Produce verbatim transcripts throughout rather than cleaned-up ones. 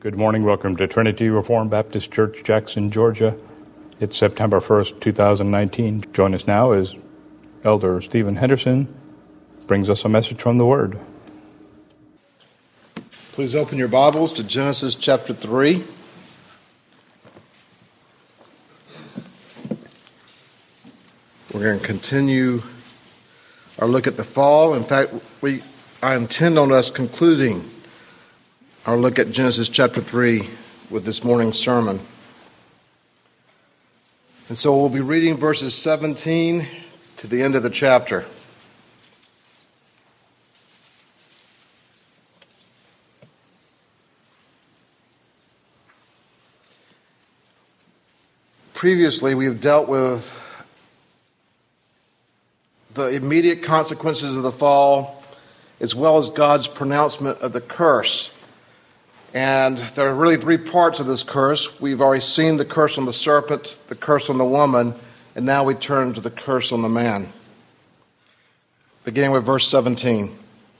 Good morning. Welcome to Trinity Reformed Baptist Church, Jackson, Georgia. It's September first, two thousand nineteen. Join us now as Elder Stephen Henderson brings us a message from the Word. Please open your Bibles to Genesis chapter three. We're going to continue our look at the fall. In fact, we I intend on us concluding our look at Genesis chapter three with this morning's sermon. And so we'll be reading verses seventeen to the end of the chapter. Previously, we've dealt with the immediate consequences of the fall, as well as God's pronouncement of the curse. And there are really three parts of this curse. We've already seen the curse on the serpent, the curse on the woman, and now we turn to the curse on the man. Beginning with verse seventeen.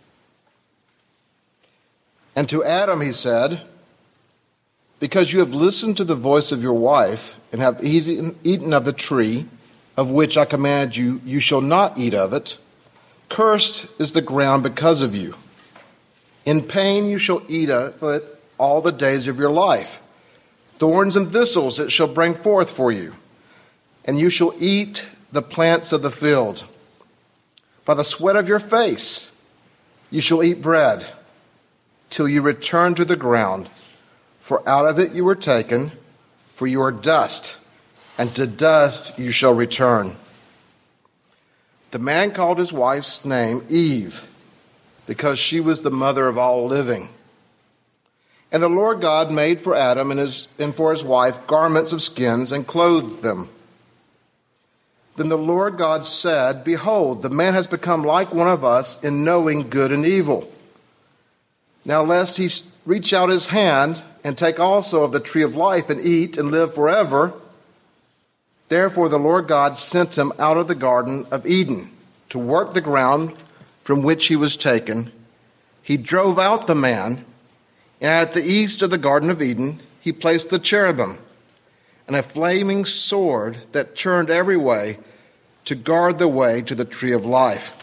And to Adam he said, because you have listened to the voice of your wife, and have eaten, eaten of the tree, of which I command you, you shall not eat of it, cursed is the ground because of you. In pain you shall eat of it all the days of your life. Thorns and thistles it shall bring forth for you, and you shall eat the plants of the field. By the sweat of your face you shall eat bread, till you return to the ground, for out of it you were taken, for you are dust, and to dust you shall return. The man called his wife's name Eve, because she was the mother of all living. And the Lord God made for Adam and, his, and for his wife garments of skins and clothed them. Then the Lord God said, behold, the man has become like one of us in knowing good and evil. Now lest he reach out his hand and take also of the tree of life and eat and live forever. Therefore the Lord God sent him out of the Garden of Eden to work the ground from which he was taken. He drove out the man, and at the east of the Garden of Eden he placed the cherubim and a flaming sword that turned every way to guard the way to the tree of life.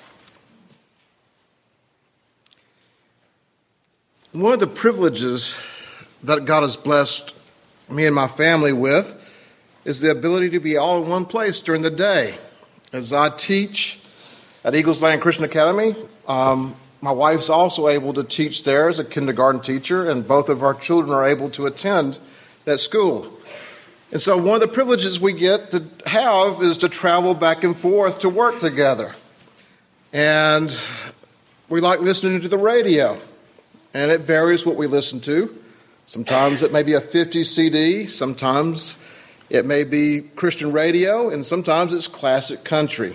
One of the privileges that God has blessed me and my family with is the ability to be all in one place during the day. As I teach at Eagles Land Christian Academy, um, my wife's also able to teach there as a kindergarten teacher, and both of our children are able to attend that school. And so one of the privileges we get to have is to travel back and forth to work together. And we like listening to the radio, and it varies what we listen to. Sometimes it may be a fifties C D, sometimes it may be Christian radio, and sometimes it's classic country.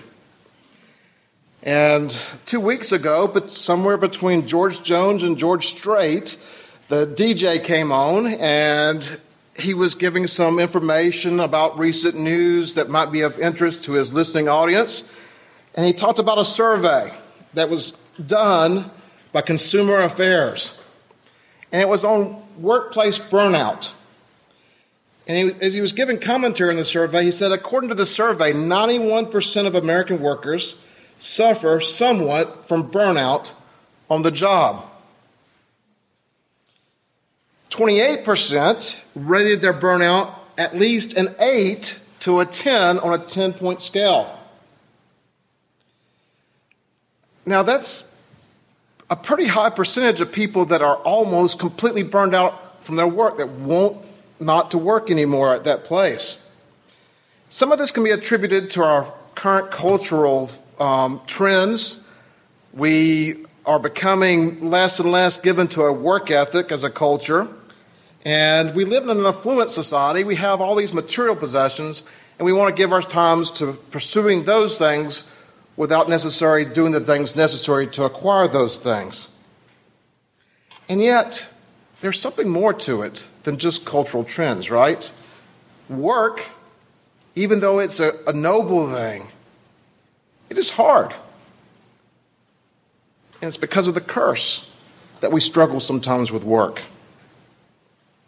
And two weeks ago, but somewhere between George Jones and George Strait, the D J came on, and he was giving some information about recent news that might be of interest to his listening audience. And he talked about a survey that was done by Consumer Affairs. And it was on workplace burnout. And he, as he was giving commentary on the survey, he said, according to the survey, ninety-one percent of American workers suffer somewhat from burnout on the job. twenty-eight percent rated their burnout at least an eight to a ten on a ten-point scale. Now, that's a pretty high percentage of people that are almost completely burned out from their work, that won't not to work anymore at that place. Some of this can be attributed to our current cultural um, trends. We are becoming less and less given to a work ethic as a culture. And we live in an affluent society. We have all these material possessions, and we want to give our times to pursuing those things without necessarily doing the things necessary to acquire those things. And yet, there's something more to it than just cultural trends, right? Work, even though it's a, a noble thing, it is hard. And it's because of the curse that we struggle sometimes with work.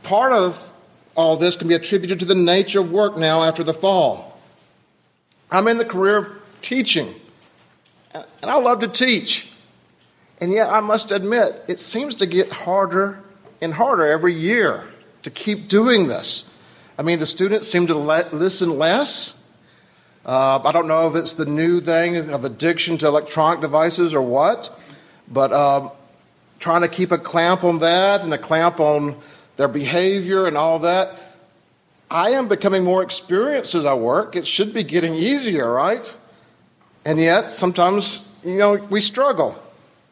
part of all this can be attributed to the nature of work now after the fall. I'm in the career of teaching, and I love to teach. And yet I must admit, it seems to get harder and harder every year to keep doing this. I mean, the students seem to let, listen less. Uh, I don't know if it's the new thing of addiction to electronic devices or what, but uh, trying to keep a clamp on that and a clamp on their behavior and all that. I am becoming more experienced as I work. It should be getting easier, right? And yet, sometimes, you know, we struggle.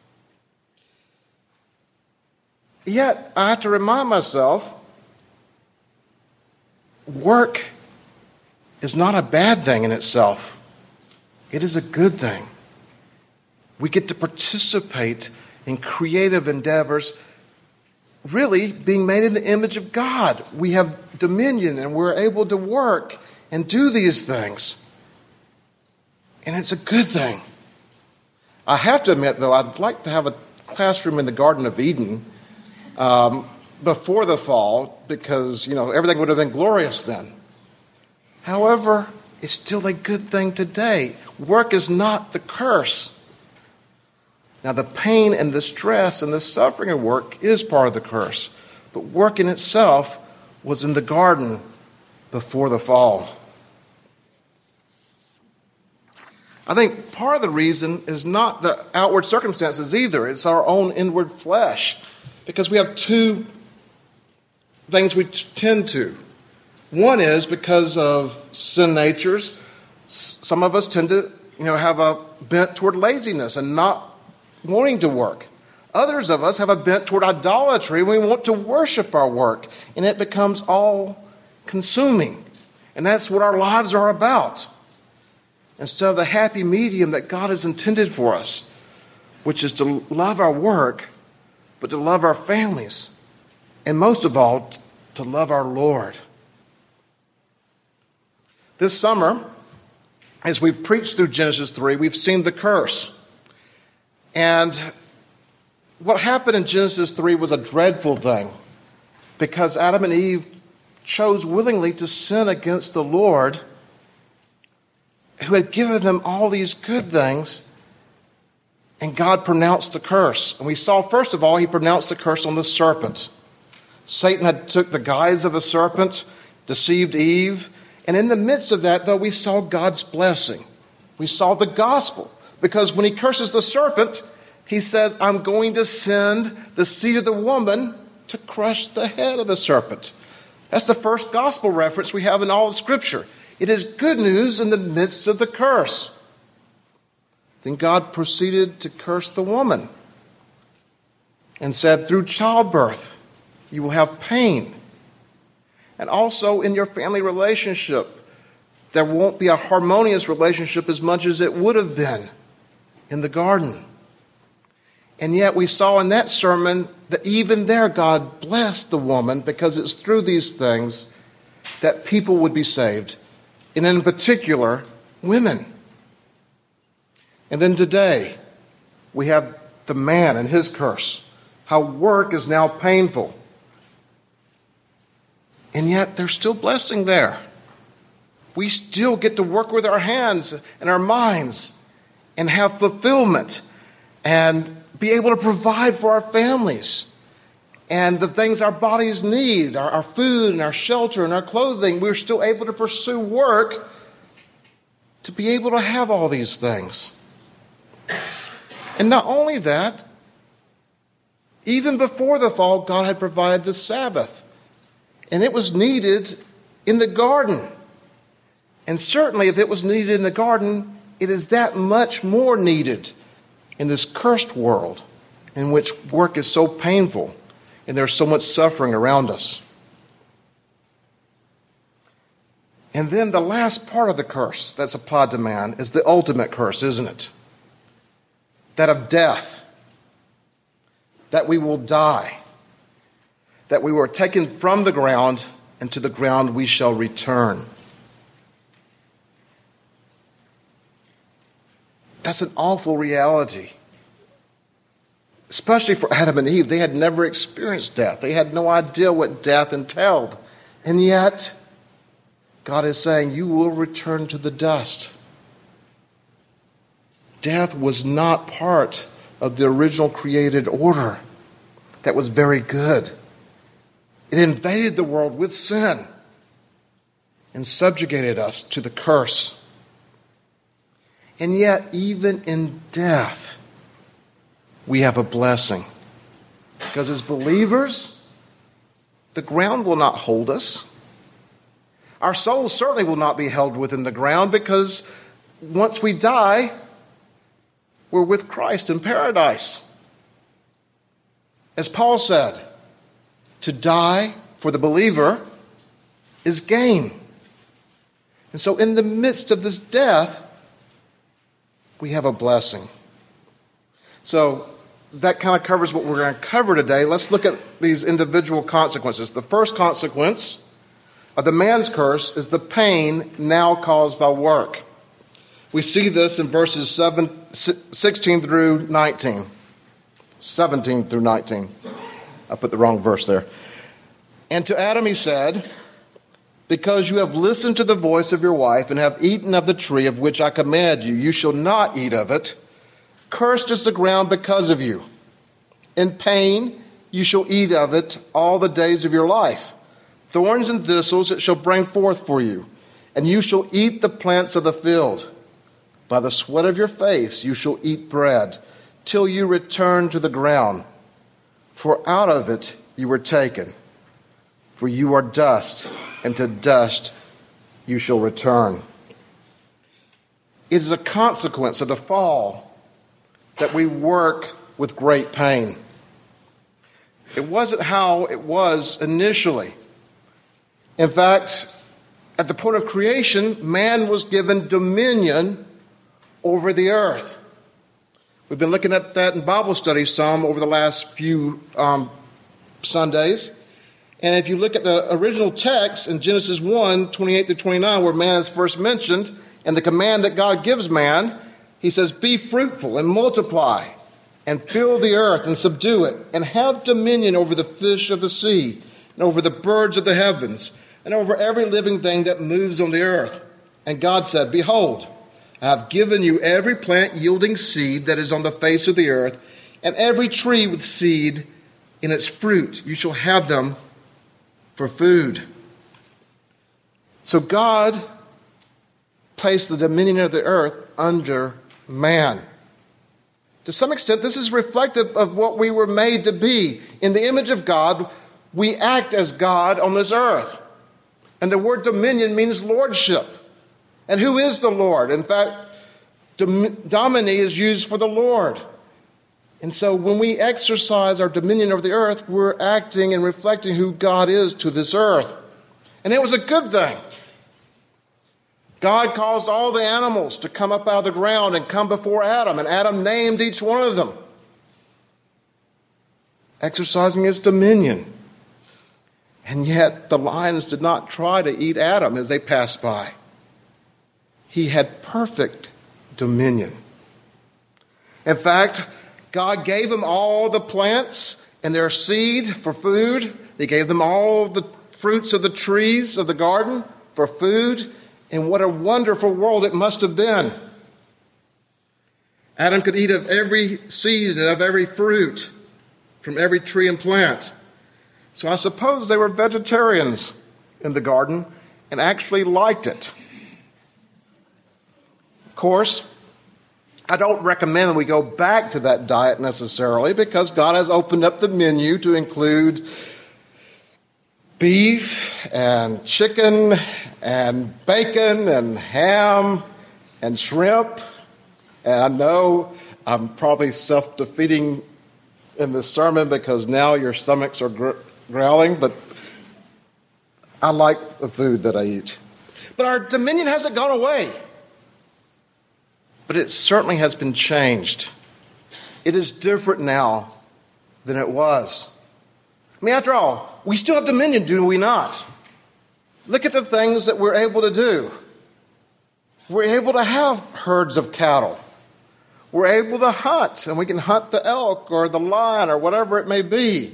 Yet, I have to remind myself, work is not a bad thing in itself. It is a good thing. We get to participate in creative endeavors, really being made in the image of God. We have dominion and we're able to work and do these things. And it's a good thing. I have to admit, though, I'd like to have a classroom in the Garden of Eden um, before the fall, because, you know, everything would have been glorious then. However, it's still a good thing today. Work is not the curse. Now, the pain and the stress and the suffering of work is part of the curse. But work in itself was in the garden before the fall. I think part of the reason is not the outward circumstances either. It's our own inward flesh. Because we have two things we tend to. One is because of sin natures. Some of us tend to, you know, have a bent toward laziness and not wanting to work. Others of us have a bent toward idolatry. We want to worship our work, and it becomes all consuming. And that's what our lives are about. Instead of the happy medium that God has intended for us, which is to love our work, but to love our families, and most of all, to love our Lord. This summer, as we've preached through Genesis three, we've seen the curse. And what happened in Genesis three was a dreadful thing, because Adam and Eve chose willingly to sin against the Lord, who had given them all these good things, and God pronounced the curse. And we saw, first of all, he pronounced the curse on the serpent. Satan had took the guise of a serpent, deceived Eve, and in the midst of that, though, we saw God's blessing. We saw the gospel. Because when he curses the serpent, he says, I'm going to send the seed of the woman to crush the head of the serpent. That's the first gospel reference we have in all of Scripture. It is good news in the midst of the curse. Then God proceeded to curse the woman and said, through childbirth, you will have pain. And also in your family relationship, there won't be a harmonious relationship as much as it would have been in the garden. And yet we saw in that sermon that even there God blessed the woman, because it's through these things that people would be saved. And in particular, women. And then today, we have the man and his curse. How work is now painful. And yet there's still blessing there. We still get to work with our hands and our minds and have fulfillment and be able to provide for our families and the things our bodies need, our, our food and our shelter and our clothing. We're still able to pursue work to be able to have all these things. And not only that, even before the fall, God had provided the Sabbath. And it was needed in the garden. And certainly if it was needed in the garden, it is that much more needed in this cursed world in which work is so painful and there's so much suffering around us. And then the last part of the curse that's applied to man is the ultimate curse, isn't it? That of death. That we will die. That we were taken from the ground, and to the ground we shall return. That's an awful reality. especially for Adam and Eve, they had never experienced death. They had no idea what death entailed. And yet, God is saying, you will return to the dust. Death was not part of the original created order that was very good. It invaded the world with sin and subjugated us to the curse. And yet, even in death, we have a blessing. Because as believers, the ground will not hold us. Our souls certainly will not be held within the ground, because once we die, we're with Christ in paradise. As Paul said, to die for the believer is gain. And so in the midst of this death, we have a blessing. So that kind of covers what we're going to cover today. Let's look at these individual consequences. The first consequence of the man's curse is the pain now caused by work. We see this in verses seven, sixteen through nineteen. seventeen through nineteen. I put the wrong verse there. And to Adam he said, because you have listened to the voice of your wife and have eaten of the tree of which I command you, you shall not eat of it. Cursed is the ground because of you. In pain you shall eat of it all the days of your life. Thorns and thistles it shall bring forth for you, and you shall eat the plants of the field. By the sweat of your face you shall eat bread, till you return to the ground. For out of it you were taken. For you are dust, and to dust you shall return. It is a consequence of the fall that we work with great pain. It wasn't how it was initially. In fact, at the point of creation, man was given dominion over the earth. We've been looking at that in Bible study some over the last few um, Sundays. And if you look at the original text in Genesis one, twenty-eight through twenty-nine, where man is first mentioned, and the command that God gives man, he says, be fruitful and multiply, and fill the earth and subdue it, and have dominion over the fish of the sea, and over the birds of the heavens, and over every living thing that moves on the earth. And God said, behold, I have given you every plant yielding seed that is on the face of the earth, and every tree with seed in its fruit. You shall have them for food. So God placed the dominion of the earth under man. To some extent, this is reflective of what we were made to be. In the image of God, we act as God on this earth. And the word dominion means lordship. And who is the Lord? In fact, dom- domini is used for the Lord. And so when we exercise our dominion over the earth, we're acting and reflecting who God is to this earth. And it was a good thing. God caused all the animals to come up out of the ground and come before Adam, and Adam named each one of them, exercising his dominion. And yet the lions did not try to eat Adam as they passed by. He had perfect dominion. In fact, God gave them all the plants and their seed for food. He gave them all the fruits of the trees of the garden for food. And what a wonderful world it must have been. Adam could eat of every seed and of every fruit from every tree and plant. So I suppose they were vegetarians in the garden and actually liked it. Of course, I don't recommend we go back to that diet necessarily, because God has opened up the menu to include beef and chicken and bacon and ham and shrimp. And I know I'm probably self-defeating in this sermon because now your stomachs are gr- growling, but I like the food that I eat. But our dominion hasn't gone away. But it certainly has been changed. It is different now than it was. I mean, after all, we still have dominion, do we not? Look at the things that we're able to do. We're able to have herds of cattle. We're able to hunt, and we can hunt the elk or the lion or whatever it may be.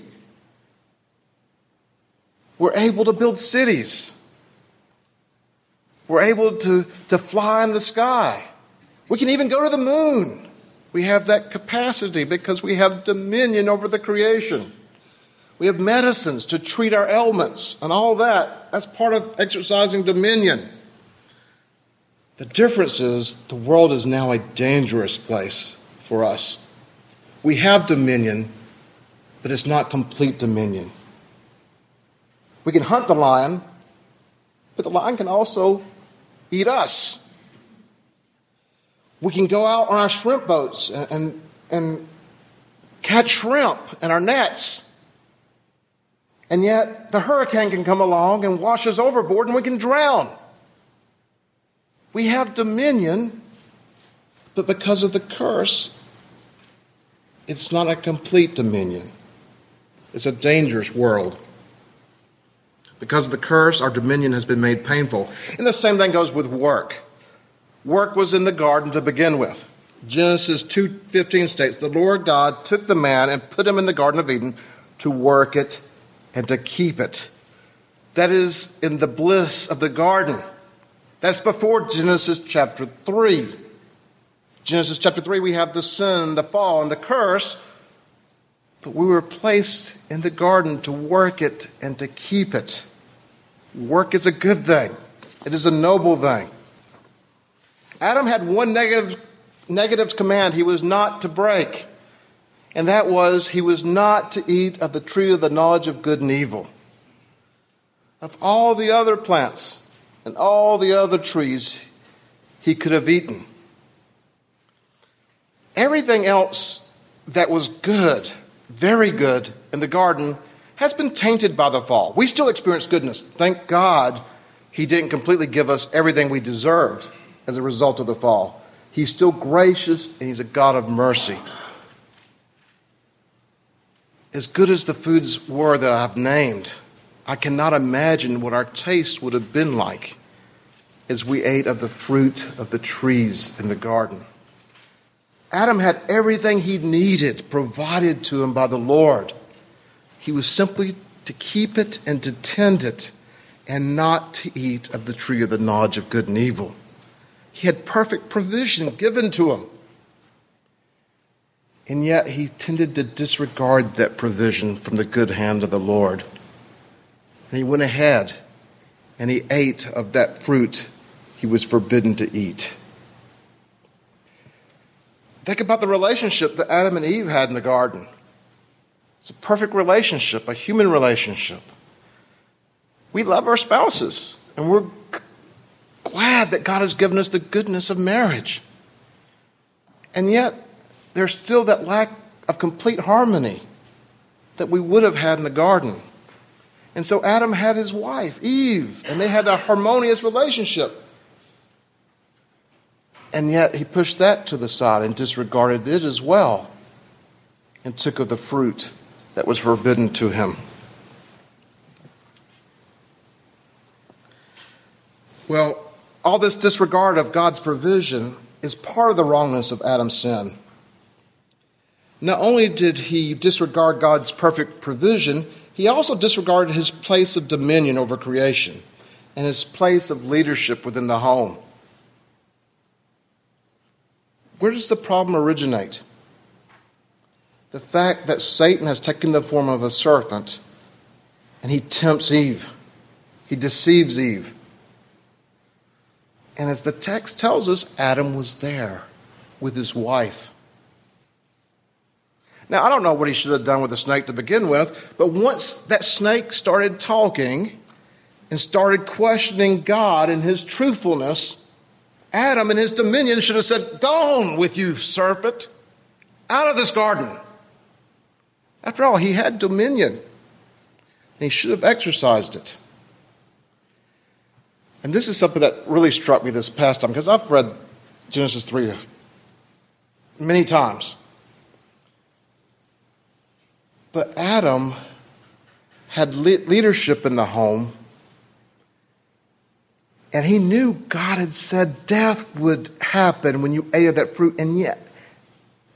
We're able to build cities. We're able to, to fly in the sky. We can even go to the moon. We have that capacity because we have dominion over the creation. We have medicines to treat our ailments and all that. That's part of exercising dominion. The difference is the world is now a dangerous place for us. We have dominion, but it's not complete dominion. We can hunt the lion, but the lion can also eat us. We can go out on our shrimp boats and, and, and catch shrimp in our nets. And yet the hurricane can come along and wash us overboard and we can drown. We have dominion, but because of the curse, it's not a complete dominion. It's a dangerous world. Because of the curse, our dominion has been made painful. And the same thing goes with work. Work was in the garden to begin with. Genesis two fifteen states, the Lord God took the man and put him in the Garden of Eden to work it and to keep it. That is in the bliss of the garden. That's before Genesis chapter three. Genesis chapter three, we have the sin, the fall, and the curse. But we were placed in the garden to work it and to keep it. Work is a good thing. It is a noble thing. Adam had one negative, negative command he was not to break. And that was he was not to eat of the tree of the knowledge of good and evil. Of all the other plants and all the other trees he could have eaten. Everything else that was good, very good in the garden has been tainted by the fall. We still experience goodness. Thank God he didn't completely give us everything we deserved as a result of the fall. He's still gracious and he's a God of mercy. As good as the foods were that I've named, I cannot imagine what our taste would have been like as we ate of the fruit of the trees in the garden. Adam had everything he needed provided to him by the Lord. He was simply to keep it and to tend it and not to eat of the tree of the knowledge of good and evil. He had perfect provision given to him. And yet he tended to disregard that provision from the good hand of the Lord. And he went ahead and he ate of that fruit he was forbidden to eat. Think about the relationship that Adam and Eve had in the garden. It's a perfect relationship, a human relationship. We love our spouses, and we're glad that God has given us the goodness of marriage. And yet, there's still that lack of complete harmony that we would have had in the garden. And so Adam had his wife, Eve, and they had a harmonious relationship. And yet he pushed that to the side and disregarded it as well and took of the fruit that was forbidden to him. Well, all this disregard of God's provision is part of the wrongness of Adam's sin. Not only did he disregard God's perfect provision, he also disregarded his place of dominion over creation and his place of leadership within the home. Where does the problem originate? The fact that Satan has taken the form of a serpent and he tempts Eve. He deceives Eve. And as the text tells us, Adam was there with his wife. Now, I don't know what he should have done with the snake to begin with, but once that snake started talking and started questioning God and his truthfulness, Adam and his dominion should have said, "Gone with you, serpent, out of this garden." After all, he had dominion, and he should have exercised it. And this is something that really struck me this past time, because I've read Genesis three many times. But Adam had leadership in the home, and he knew God had said death would happen when you ate of that fruit, and yet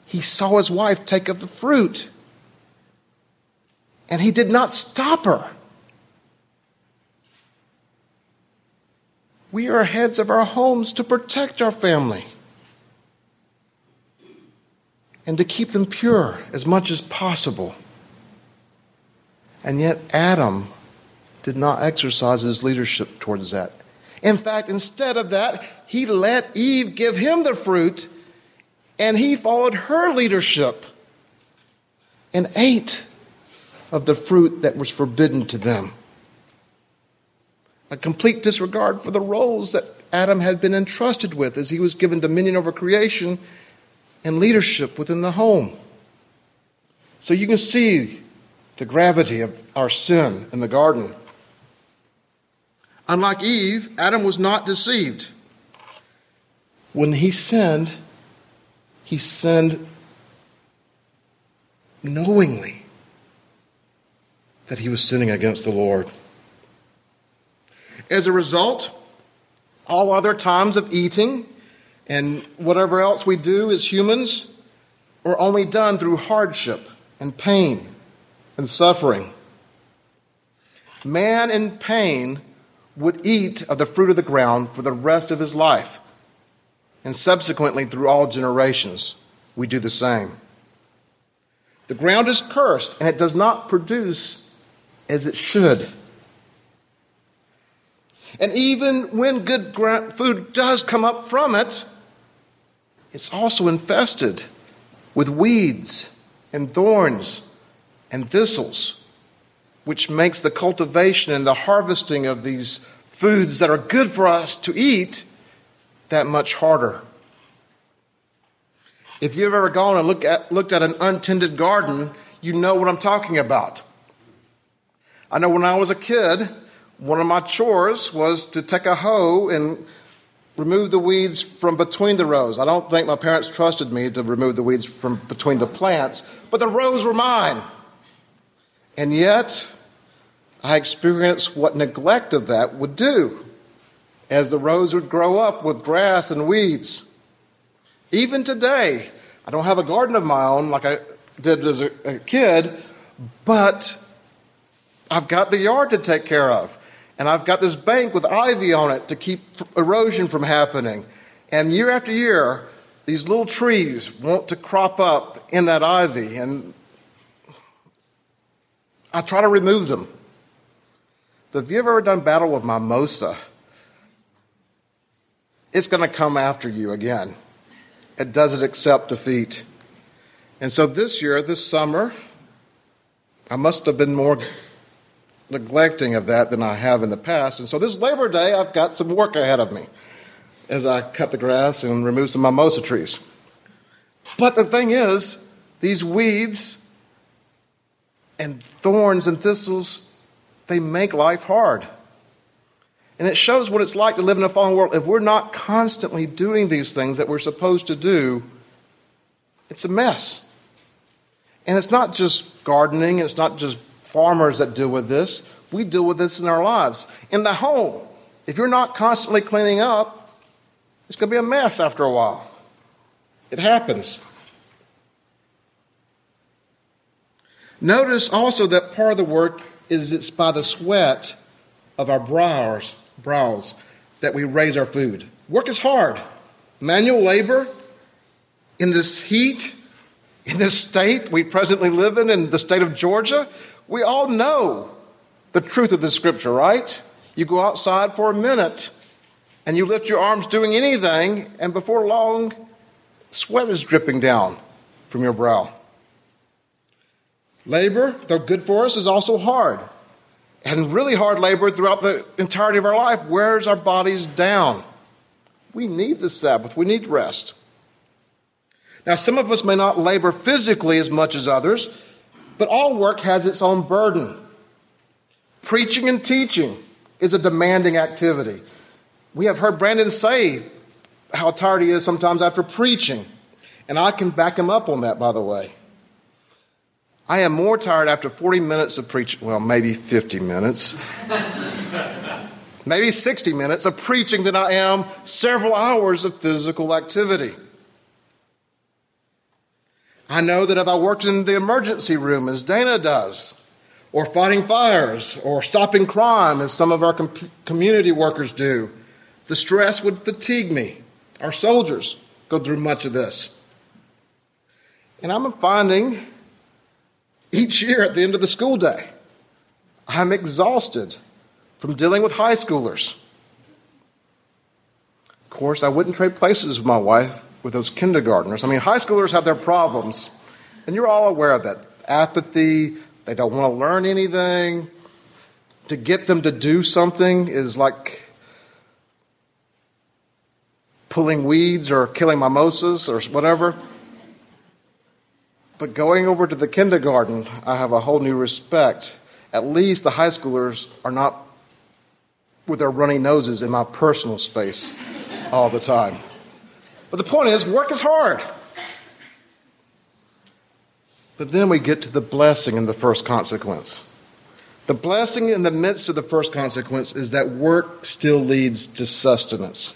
he saw his wife take of the fruit. And he did not stop her. We are heads of our homes to protect our family and to keep them pure as much as possible. And yet Adam did not exercise his leadership towards that. In fact, instead of that, he let Eve give him the fruit, and he followed her leadership and ate of the fruit that was forbidden to them. A complete disregard for the roles that Adam had been entrusted with as he was given dominion over creation and leadership within the home. So you can see the gravity of our sin in the garden. Unlike Eve, Adam was not deceived. When he sinned, he sinned knowingly that he was sinning against the Lord. As a result, all other times of eating and whatever else we do as humans are only done through hardship and pain and suffering. Man in pain would eat of the fruit of the ground for the rest of his life. And subsequently, through all generations, we do the same. The ground is cursed, and it does not produce as it should. And even when good food does come up from it, it's also infested with weeds and thorns and thistles, which makes the cultivation and the harvesting of these foods that are good for us to eat that much harder. If you've ever gone and look at, looked at an untended garden, you know what I'm talking about. I know when I was a kid, one of my chores was to take a hoe and remove the weeds from between the rows. I don't think my parents trusted me to remove the weeds from between the plants, but the rows were mine. And yet, I experienced what neglect of that would do as the rows would grow up with grass and weeds. Even today, I don't have a garden of my own like I did as a, a kid, but I've got the yard to take care of. And I've got this bank with ivy on it to keep erosion from happening. And year after year, these little trees want to crop up in that ivy. And I try to remove them. But have you ever done battle with mimosa? It's going to come after you again. It doesn't accept defeat. And so this year, this summer, I must have been more neglecting of that than I have in the past. And so this Labor Day, I've got some work ahead of me as I cut the grass and remove some mimosa trees. But the thing is, these weeds and thorns and thistles, they make life hard. And it shows what it's like to live in a fallen world. If we're not constantly doing these things that we're supposed to do, it's a mess. And it's not just gardening, it's not just farmers that deal with this. We deal with this in our lives. In the home, if you're not constantly cleaning up, it's going to be a mess after a while. It happens. Notice also that part of the work is it's by the sweat of our brows, brows that we raise our food. Work is hard. Manual labor in this heat, in this state we presently live in, in the state of Georgia. We all know the truth of the scripture, right? You go outside for a minute and you lift your arms doing anything, and before long, sweat is dripping down from your brow. Labor, though good for us, is also hard. And really hard labor throughout the entirety of our life wears our bodies down. We need the Sabbath. We need rest. Now, some of us may not labor physically as much as others, but all work has its own burden. Preaching and teaching is a demanding activity. We have heard Brandon say how tired he is sometimes after preaching. And I can back him up on that, by the way. I am more tired after forty minutes of preaching, well, maybe fifty minutes, maybe sixty minutes of preaching than I am several hours of physical activity. I know that if I worked in the emergency room, as Dana does, or fighting fires, or stopping crime, as some of our com- community workers do, the stress would fatigue me. Our soldiers go through much of this. And I'm finding each year at the end of the school day, I'm exhausted from dealing with high schoolers. Of course, I wouldn't trade places with my wife with those kindergartners. I mean, high schoolers have their problems, and you're all aware of that. Apathy, they don't want to learn anything. To get them to do something is like pulling weeds or killing mimosas or whatever. But going over to the kindergarten, I have a whole new respect. At least the high schoolers are not with their runny noses in my personal space all the time. But the point is, work is hard. But then we get to the blessing in the first consequence. The blessing in the midst of the first consequence is that work still leads to sustenance.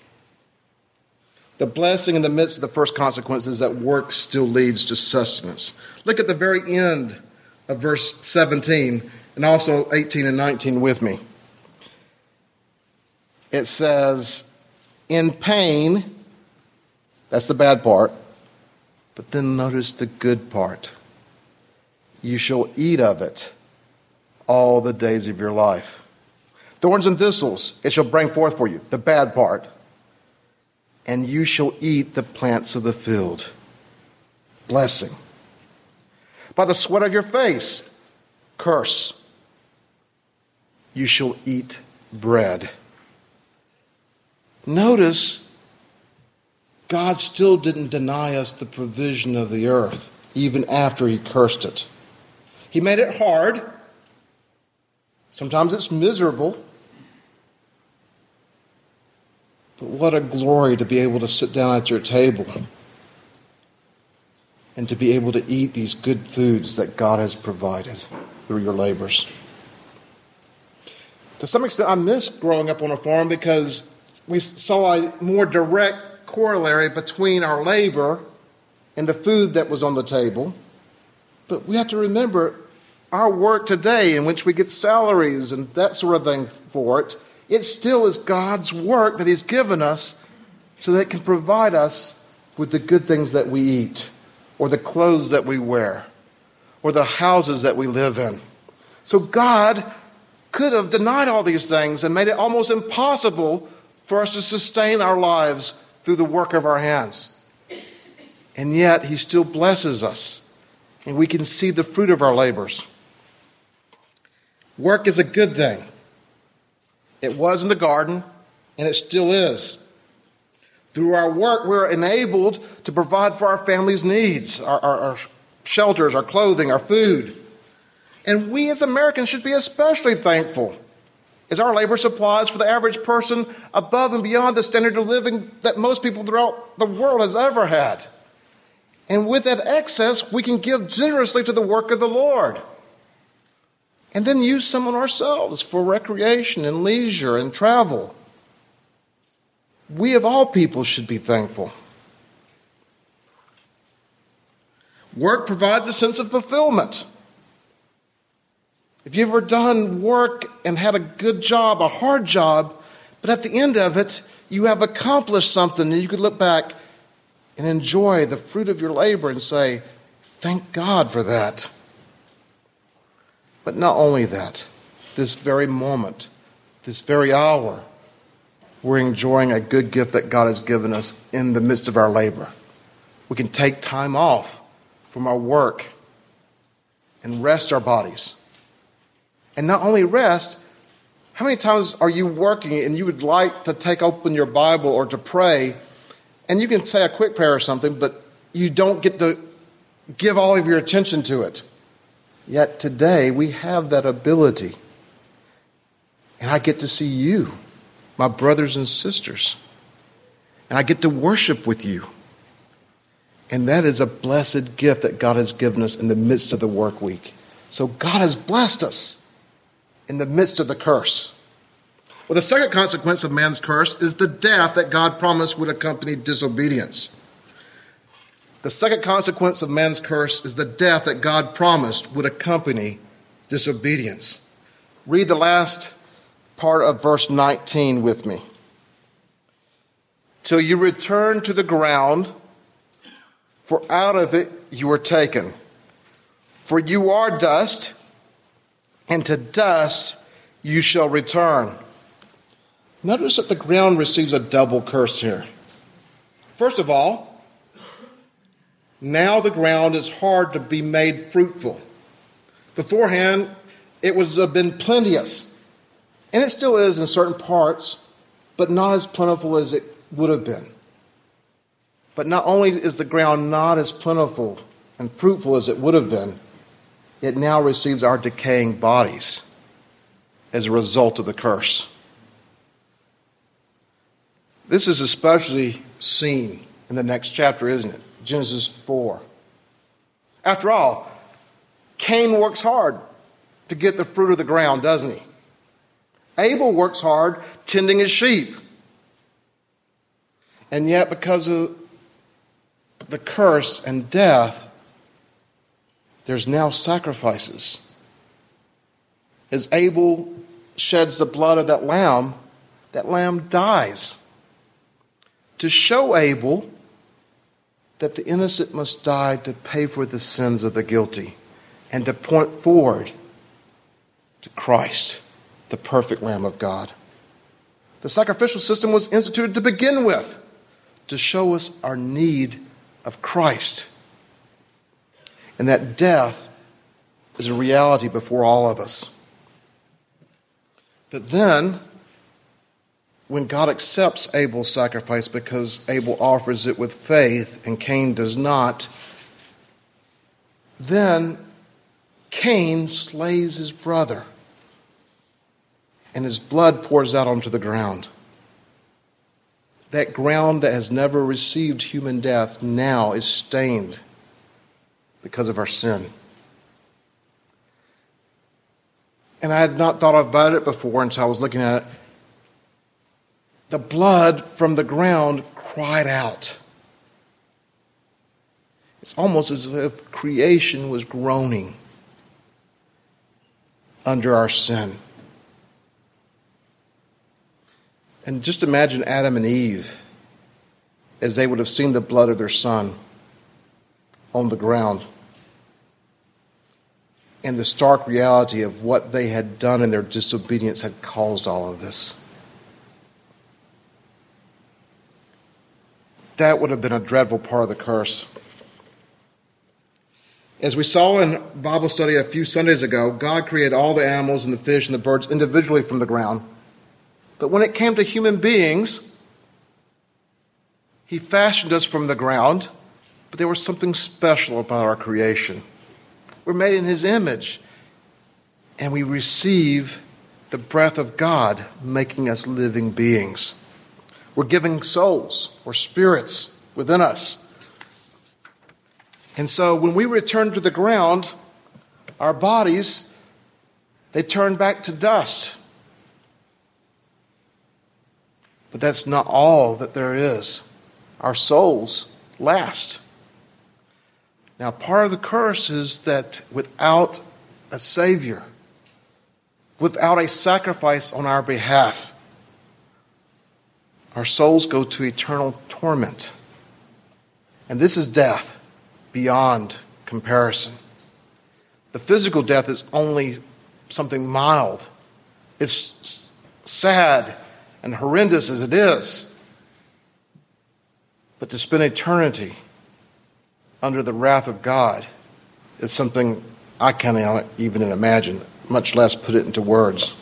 The blessing in the midst of the first consequence is that work still leads to sustenance. Look at the very end of verse seventeen and also eighteen and nineteen with me. It says, in pain, that's the bad part, but then notice the good part. You shall eat of it all the days of your life. Thorns and thistles it shall bring forth for you, the bad part. And you shall eat the plants of the field. Blessing. By the sweat of your face, curse. You shall eat bread. Notice, God still didn't deny us the provision of the earth, even after he cursed it. He made it hard. Sometimes it's miserable. But what a glory to be able to sit down at your table and to be able to eat these good foods that God has provided through your labors. To some extent, I missed growing up on a farm because we saw a more direct corollary between our labor and the food that was on the table. But we have to remember our work today, in which we get salaries and that sort of thing for it, it still is God's work that he's given us so that it can provide us with the good things that we eat, or the clothes that we wear, or the houses that we live in. So God could have denied all these things and made it almost impossible for us to sustain our lives through the work of our hands. And yet he still blesses us, and we can see the fruit of our labors. Work is a good thing. It was in the garden, and it still is. Through our work, we're enabled to provide for our family's needs, our, our, our shelters, our clothing, our food. And we as Americans should be especially thankful, as our labor supplies for the average person above and beyond the standard of living that most people throughout the world has ever had. And with that excess, we can give generously to the work of the Lord. And then use some on ourselves for recreation and leisure and travel. We of all people should be thankful. Work provides a sense of fulfillment. If you've ever done work and had a good job, a hard job, but at the end of it, you have accomplished something and you could look back and enjoy the fruit of your labor and say, thank God for that. But not only that, this very moment, this very hour, we're enjoying a good gift that God has given us in the midst of our labor. We can take time off from our work and rest our bodies. And not only rest, how many times are you working and you would like to take open your Bible or to pray, and you can say a quick prayer or something, but you don't get to give all of your attention to it. Yet today we have that ability. And I get to see you, my brothers and sisters. And I get to worship with you. And that is a blessed gift that God has given us in the midst of the work week. So God has blessed us in the midst of the curse. Well, the second consequence of man's curse is the death that God promised would accompany disobedience. The second consequence of man's curse is the death that God promised would accompany disobedience. Read the last part of verse nineteen with me. Till you return to the ground, for out of it you were taken. For you are dust, and to dust you shall return. Notice that the ground receives a double curse here. First of all, now the ground is hard to be made fruitful. Beforehand, it was have been plenteous, and it still is in certain parts, but not as plentiful as it would have been. But not only is the ground not as plentiful and fruitful as it would have been, it now receives our decaying bodies as a result of the curse. This is especially seen in the next chapter, isn't it? Genesis four. After all, Cain works hard to get the fruit of the ground, doesn't he? Abel works hard tending his sheep. And yet, because of the curse and death, there's now sacrifices. As Abel sheds the blood of that lamb, that lamb dies. To show Abel that the innocent must die to pay for the sins of the guilty, and to point forward to Christ, the perfect Lamb of God. The sacrificial system was instituted to begin with, to show us our need of Christ. And that death is a reality before all of us. But then, when God accepts Abel's sacrifice because Abel offers it with faith and Cain does not, then Cain slays his brother and his blood pours out onto the ground. That ground that has never received human death now is stained because of our sin. And I had not thought about it before until I was looking at it. The blood from the ground cried out. It's almost as if creation was groaning under our sin. And just imagine Adam and Eve as they would have seen the blood of their son on the ground. And the stark reality of what they had done in their disobedience had caused all of this. That would have been a dreadful part of the curse. As we saw in Bible study a few Sundays ago, God created all the animals and the fish and the birds individually from the ground. But when it came to human beings, He fashioned us from the ground, but there was something special about our creation. We're made in His image, and we receive the breath of God, making us living beings. We're giving souls or spirits within us. And so when we return to the ground, our bodies, they turn back to dust. But that's not all that there is. Our souls last. Now, part of the curse is that without a Savior, without a sacrifice on our behalf, our souls go to eternal torment. And this is death beyond comparison. The physical death is only something mild. It's sad and horrendous as it is. But to spend eternity under the wrath of God is something I can't even imagine, much less put it into words.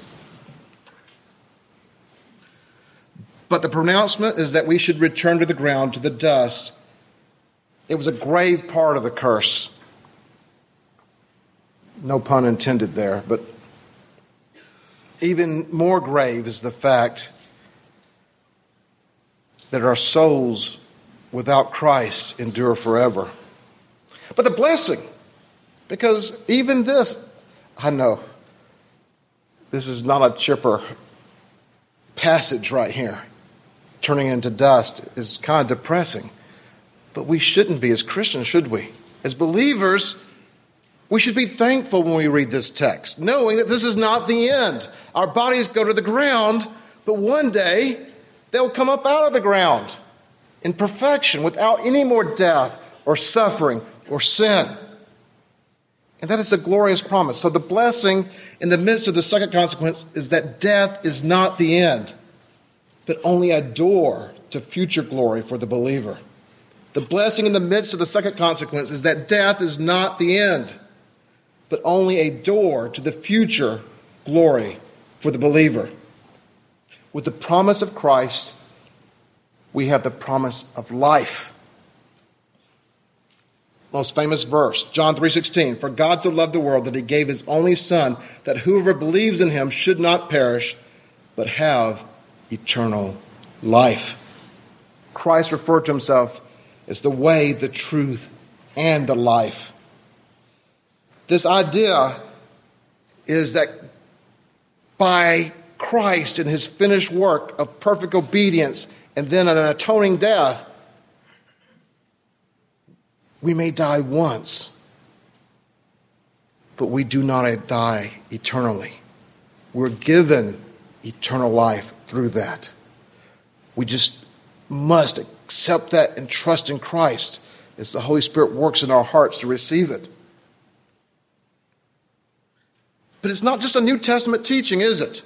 But the pronouncement is that we should return to the ground, to the dust. It was a grave part of the curse. No pun intended there, but even more grave is the fact that our souls without Christ endure forever. But the blessing, because even this, I know, this is not a chipper passage right here. Turning into dust is kind of depressing. But we shouldn't be as Christians, should we? As believers, we should be thankful when we read this text, knowing that this is not the end. Our bodies go to the ground, but one day they'll come up out of the ground in perfection without any more death or suffering or sin. And that is a glorious promise. So the blessing in the midst of the second consequence is that death is not the end, but only a door to future glory for the believer. The blessing in the midst of the second consequence is that death is not the end, but only a door to the future glory for the believer. With the promise of Christ, we have the promise of life. Most famous verse, John three sixteen, "For God so loved the world that he gave his only Son, that whoever believes in him should not perish, but have eternal life." Christ referred to himself as the way, the truth, and the life. This idea is that by Christ and his finished work of perfect obedience and then an atoning death, we may die once, but we do not die eternally. We're given eternal life through that. We just must accept that and trust in Christ as the Holy Spirit works in our hearts to receive it. But it's not just a New Testament teaching, is it?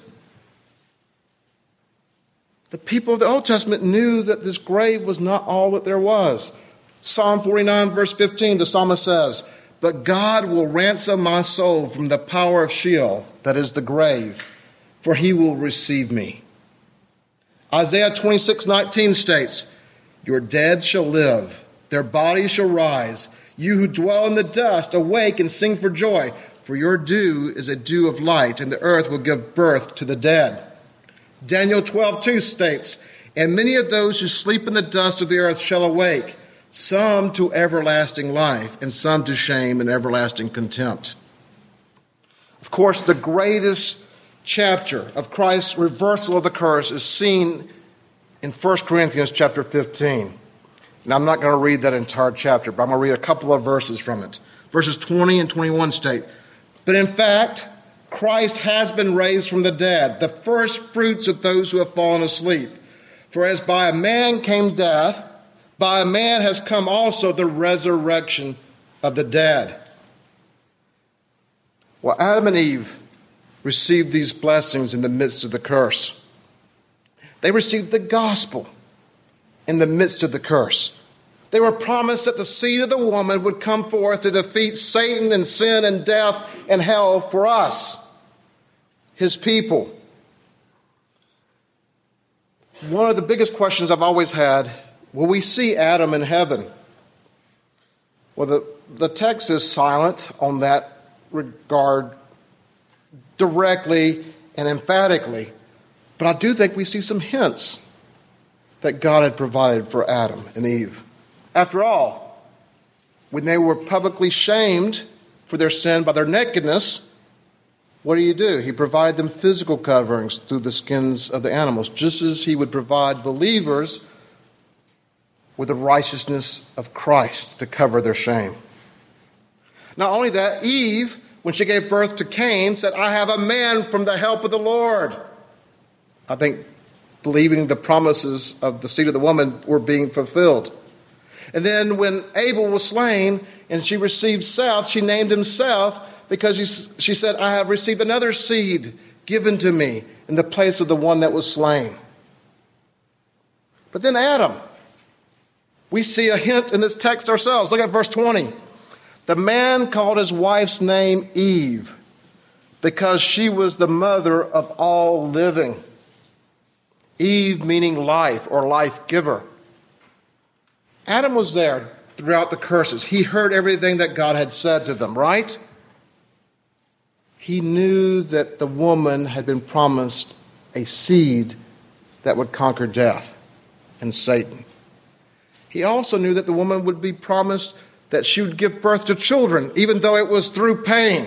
The people of the Old Testament knew that this grave was not all that there was. Psalm forty-nine, verse fifteen, the psalmist says, "But God will ransom my soul from the power of Sheol," that is the grave, "for he will receive me." Isaiah twenty-six, nineteen states, "Your dead shall live, their bodies shall rise. You who dwell in the dust, awake and sing for joy, for your dew is a dew of light, and the earth will give birth to the dead." Daniel twelve, two states, "And many of those who sleep in the dust of the earth shall awake, some to everlasting life, and some to shame and everlasting contempt." Of course, the greatest chapter of Christ's reversal of the curse is seen in First Corinthians chapter fifteen. Now, I'm not going to read that entire chapter, but I'm going to read a couple of verses from it. Verses twenty and twenty-one state, "But in fact, Christ has been raised from the dead, the first fruits of those who have fallen asleep. For as by a man came death, by a man has come also the resurrection of the dead." Well, Adam and Eve received these blessings in the midst of the curse. They received the gospel in the midst of the curse. They were promised that the seed of the woman would come forth to defeat Satan and sin and death and hell for us, his people. One of the biggest questions I've always had, will we see Adam in heaven? Well, the, the text is silent on that regard directly and emphatically, but I do think we see some hints that God had provided for Adam and Eve. After all, when they were publicly shamed for their sin by their nakedness, what do you do? He provided them physical coverings through the skins of the animals, just as he would provide believers with the righteousness of Christ to cover their shame. Not only that, Eve, when she gave birth to Cain, said, "I have a man from the help of the Lord." I think believing the promises of the seed of the woman were being fulfilled. And then when Abel was slain and she received Seth, she named him Seth because she, she said, "I have received another seed given to me in the place of the one that was slain." But then Adam, we see a hint in this text ourselves. Look at verse twenty. "The man called his wife's name Eve because she was the mother of all living." Eve meaning life or life giver. Adam was there throughout the curses. He heard everything that God had said to them, right? He knew that the woman had been promised a seed that would conquer death and Satan. He also knew that the woman would be promised that she would give birth to children, even though it was through pain.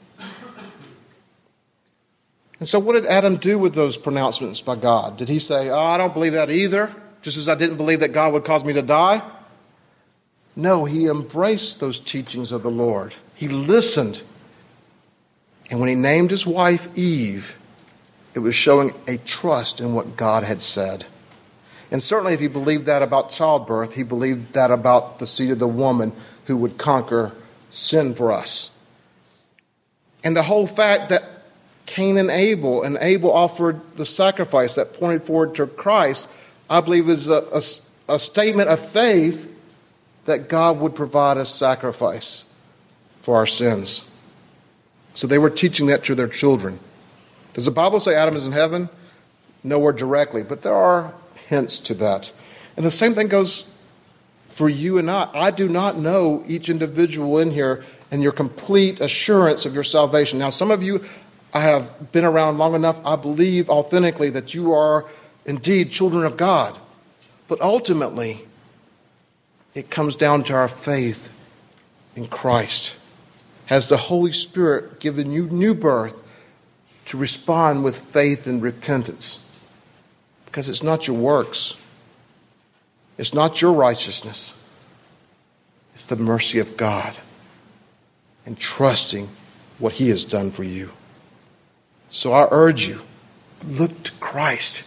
And so what did Adam do with those pronouncements by God? Did he say, "Oh, I don't believe that either," just as I didn't believe that God would cause me to die? No, he embraced those teachings of the Lord. He listened. And when he named his wife Eve, it was showing a trust in what God had said. And certainly if he believed that about childbirth, he believed that about the seed of the woman who would conquer sin for us. And the whole fact that Cain and Abel, and Abel offered the sacrifice that pointed forward to Christ, I believe is a, a, a statement of faith that God would provide a sacrifice for our sins. So they were teaching that to their children. Does the Bible say Adam is in heaven? Nowhere directly, but there are hints to that. And the same thing goes for you and I. I do not know each individual in here and your complete assurance of your salvation. Now, some of you, I have been around long enough, I believe authentically that you are indeed children of God. But ultimately, it comes down to our faith in Christ. Has the Holy Spirit given you new birth to respond with faith and repentance? Because it's not your works. It's not your righteousness. It's the mercy of God and trusting what he has done for you. So I urge you, look to Christ.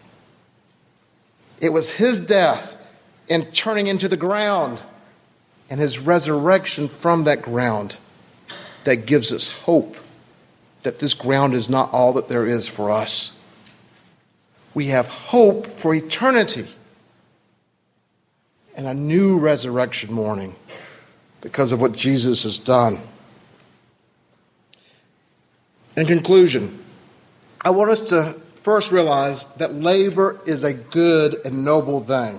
It was his death and turning into the ground and his resurrection from that ground that gives us hope that this ground is not all that there is for us. We have hope for eternity and a new resurrection morning because of what Jesus has done. In conclusion, I want us to first realize that labor is a good and noble thing.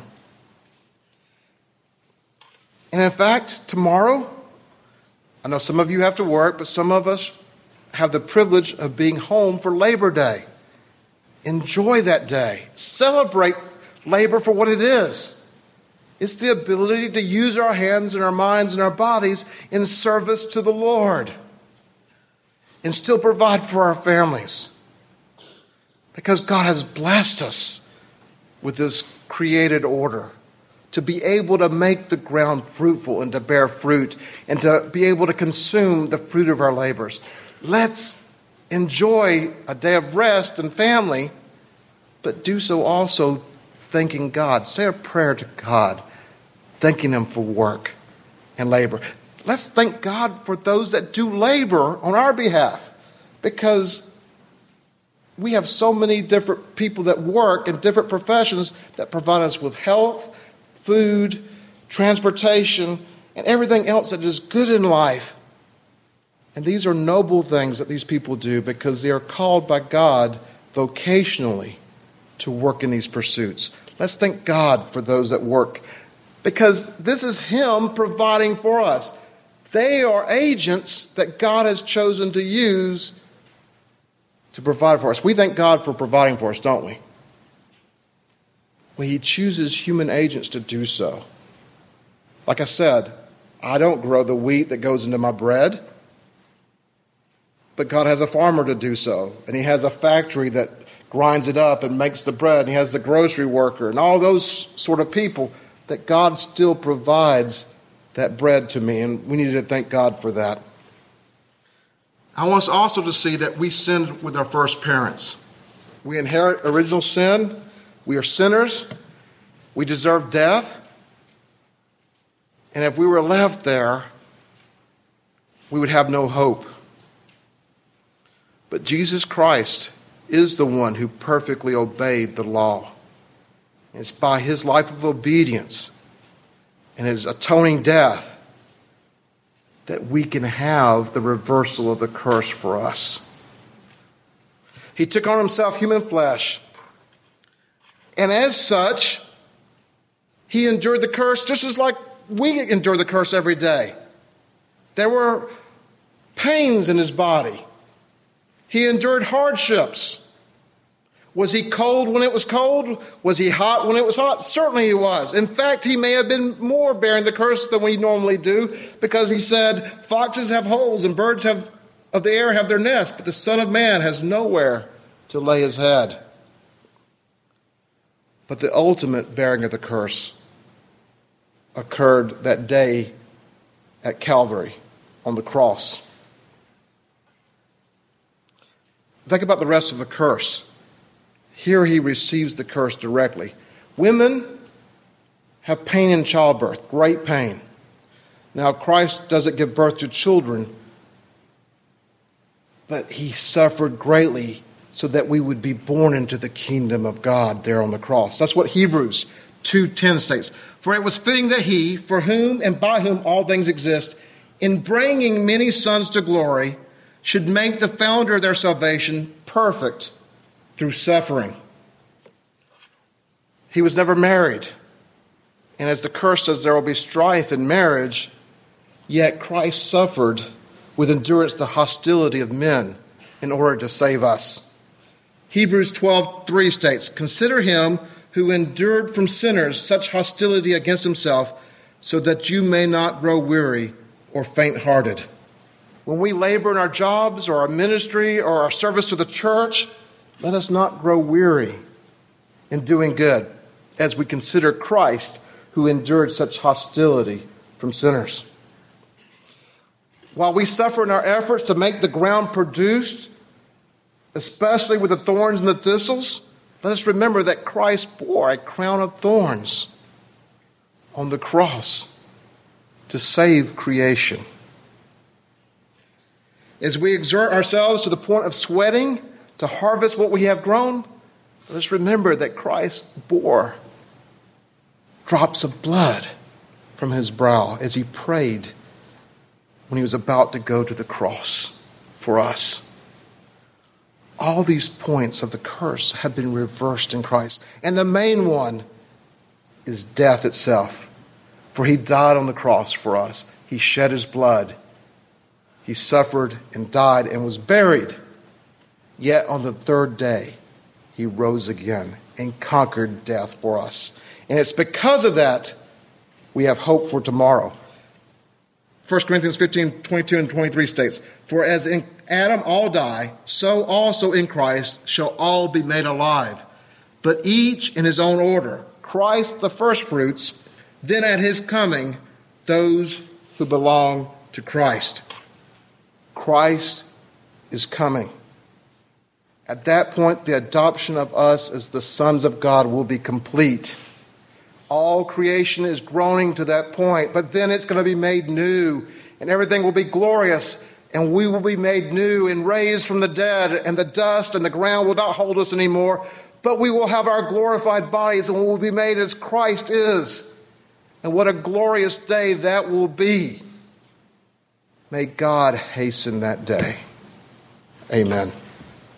And in fact, tomorrow, I know some of you have to work, but some of us have the privilege of being home for Labor Day. Enjoy that day. Celebrate labor for what it is. It's the ability to use our hands and our minds and our bodies in service to the Lord and still provide for our families. Because God has blessed us with this created order to be able to make the ground fruitful and to bear fruit and to be able to consume the fruit of our labors. Let's enjoy a day of rest and family, but do so also thanking God. Say a prayer to God, thanking him for work and labor. Let's thank God for those that do labor on our behalf, because we have so many different people that work in different professions that provide us with health, food, transportation, and everything else that is good in life. And these are noble things that these people do because they are called by God vocationally to work in these pursuits. Let's thank God for those that work, because this is him providing for us. They are agents that God has chosen to use to provide for us. We thank God for providing for us, don't we? Well, he chooses human agents to do so. Like I said, I don't grow the wheat that goes into my bread, but God has a farmer to do so, and he has a factory that grinds it up and makes the bread, and he has the grocery worker and all those sort of people that God still provides that bread to me, and we need to thank God for that. I want us also to see that we sinned with our first parents. We inherit original sin. We are sinners. We deserve death. And if we were left there, we would have no hope. But Jesus Christ is the one who perfectly obeyed the law. It's by his life of obedience and his atoning death that we can have the reversal of the curse for us. He took on himself human flesh. And as such, he endured the curse just as like we endure the curse every day. There were pains in his body. He endured hardships. Was he cold when it was cold? Was he hot when it was hot? Certainly he was. In fact, he may have been more bearing the curse than we normally do, because he said, foxes have holes and birds have, of the air have their nests, but the Son of Man has nowhere to lay his head. But the ultimate bearing of the curse occurred that day at Calvary on the cross. Think about the rest of the curse. Here he receives the curse directly. Women have pain in childbirth, great pain. Now, Christ doesn't give birth to children, but he suffered greatly so that we would be born into the kingdom of God there on the cross. That's what Hebrews two ten states. For it was fitting that he, for whom and by whom all things exist, in bringing many sons to glory, should make the founder of their salvation perfect through suffering. He was never married. And as the curse says, there will be strife in marriage, yet Christ suffered with endurance the hostility of men in order to save us. Hebrews twelve three states, consider him who endured from sinners such hostility against himself, so that you may not grow weary or faint-hearted. When we labor in our jobs or our ministry or our service to the church, let us not grow weary in doing good as we consider Christ who endured such hostility from sinners. While we suffer in our efforts to make the ground produce, especially with the thorns and the thistles, let us remember that Christ bore a crown of thorns on the cross to save creation. As we exert ourselves to the point of sweating to harvest what we have grown, let us remember that Christ bore drops of blood from his brow as he prayed when he was about to go to the cross for us. All these points of the curse have been reversed in Christ. And the main one is death itself. For he died on the cross for us. He shed his blood. He suffered and died and was buried. Yet on the third day, he rose again and conquered death for us. And it's because of that we have hope for tomorrow. First Corinthians fifteen, twenty-two and twenty-three states, for as in Adam all die, so also in Christ shall all be made alive, but each in his own order. Christ the firstfruits, then at his coming, those who belong to Christ. Christ is coming. At that point, the adoption of us as the sons of God will be complete. All creation is groaning to that point, but then it's going to be made new, and everything will be glorious, and we will be made new and raised from the dead, and the dust and the ground will not hold us anymore, but we will have our glorified bodies, and we will be made as Christ is. And what a glorious day that will be. May God hasten that day. Amen.